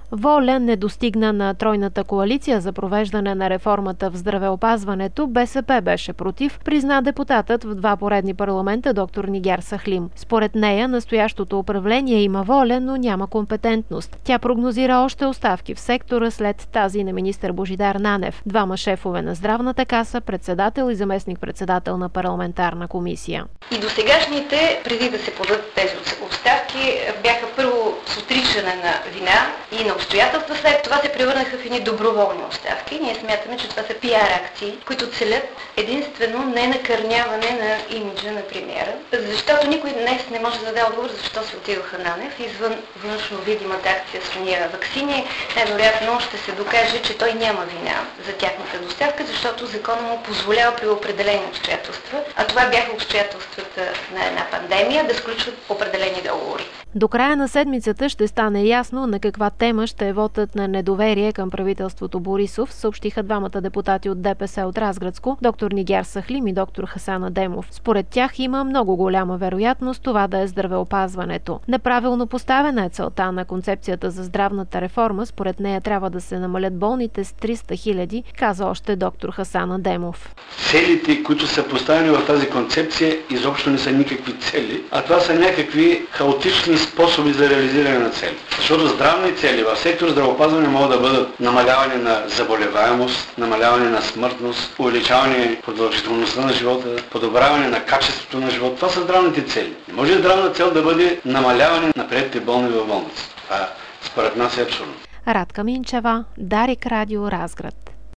Волен не достигна на тройната коалиция за провеждане на реформата в здравеопазването. БСП беше против, призна депутатът в 2 поредни парламента доктор Нигяр Сахлим. Според нея, настоящото управление има воля, но няма компетентност. Тя прогнозира още оставки в сектора след тази на министър Божидар Нанев, 2 шефове на Здравната каса, председател и заместник-председател на парламентарна комисия. И досегашните, преди да се подадат тези оставки, бяха първо с отричане на вина и на обстоятелства, след това се превърнаха в едни доброволни оставки. Ние смятаме, че това са пиар акции, които целят единствено не накърняване на имиджа на премиера. Защото никой днес не може да даде отговор защо се отидоха Нанев извън външно видимата акция с уния ваксини. Най-вероятно ще се докаже, че той няма вина за тяхната доставка, защото законът му позволява при определени обстоятелства, а това бяха обстоятелствата на една пандемия, да сключват определени договори. До края на седмицата ще стане ясно на каква тема ще е вотът на недоверие към правителството Борисов, съобщиха 2 депутати от ДПС от Разградско, доктор Нигяр Сахлим и доктор Хасан Адемов. Според тях има много голяма вероятност това да е здравеопазването. Неправилно поставена е целта на концепцията за здравната реформа. Според нея трябва да се намалят болните с 300 000, каза още доктор Хасан Адемов. Целите, които са поставени в тази концепция, изобщо не са никакви цели, а това са някакви хаотични способи за реализиране на цели. Защото здравни цели в сектор здравеопазване могат да бъдат намаляване на заболеваемост, намаляване на смъртност, увеличаване продължителността на живота, подобряване на качеството на живота. Това са здравните цели. Не може здравна цел да бъде намаляване на приетите болни в болница. Това според нас е абсурдно. Радка Минчева, Дарик Радио, Разград.